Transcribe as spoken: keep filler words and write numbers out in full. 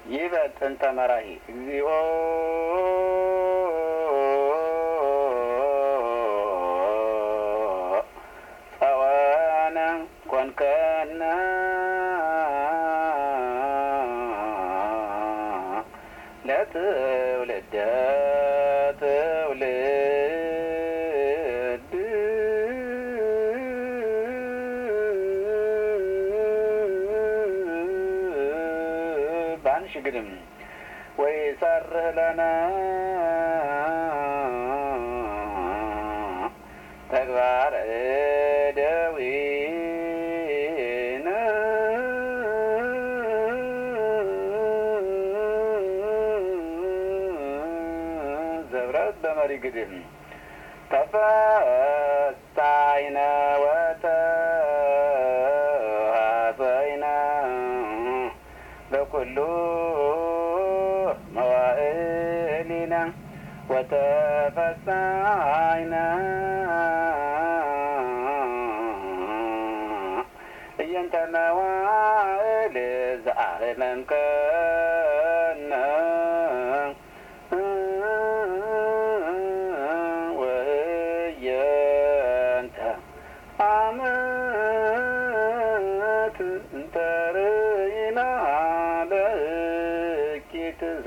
ይበጥን ተመራሂ እግዚኦ ጸዋና ኮንከና ለትውልደ ትውልድ ባንሽግድም ወይሰርህ ለነ ተግባረ እደዊነ ዘብረት በመሪ ግድም ተፈታይነ ወተሃበይነ በኩሉ መዋዕሊነ ወተፈሳይነ